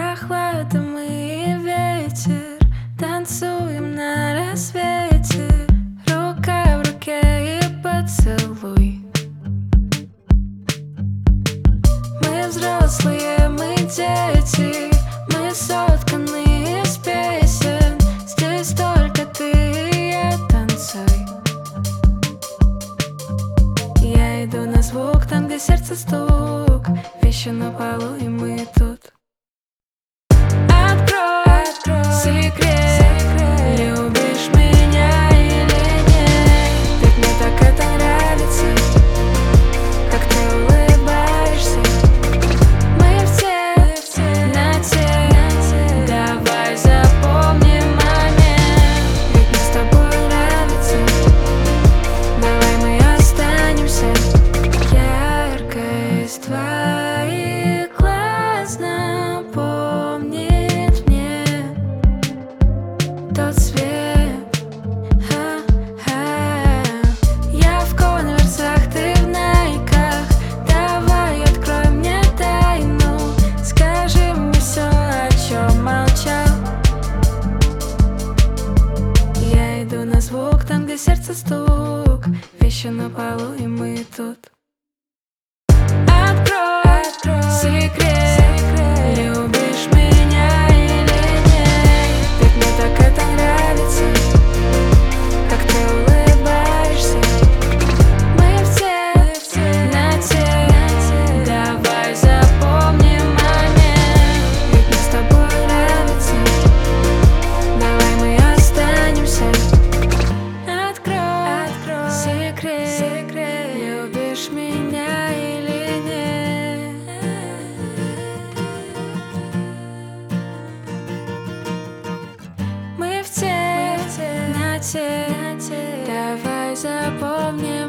Прохлада, мы и ветер, танцуем на рассвете. Рука в руке и поцелуй. Мы взрослые, мы дети, мы сотканы из песен. Здесь только ты и я, танцуй. Я иду на звук, там, где сердце стук. Вещи на полу, и мы тут. Открой секрет, любишь меня или нет? Ведь мне так это нравится, как ты улыбаешься. Мы в темноте, давай запомним момент. Ведь мне с тобой нравится, давай мы останемся. Яркость твоих глаз напомнит мне тот свет. Я в конверсах, ты в найках. Давай открой мне тайну, скажи мне все, о чем молчал. Я иду на звук, там, где сердце стук. Вещи на полу, и мы тут. Открой секрет, любишь меня или нет? Ведь мне так это нравится, как ты улыбаешься. Мы в темноте, давай запомним момент. Ведь мне с тобой нравится, давай мы останемся. Открой секрет, любишь меня или нет? Мы в темноте, давай запомним.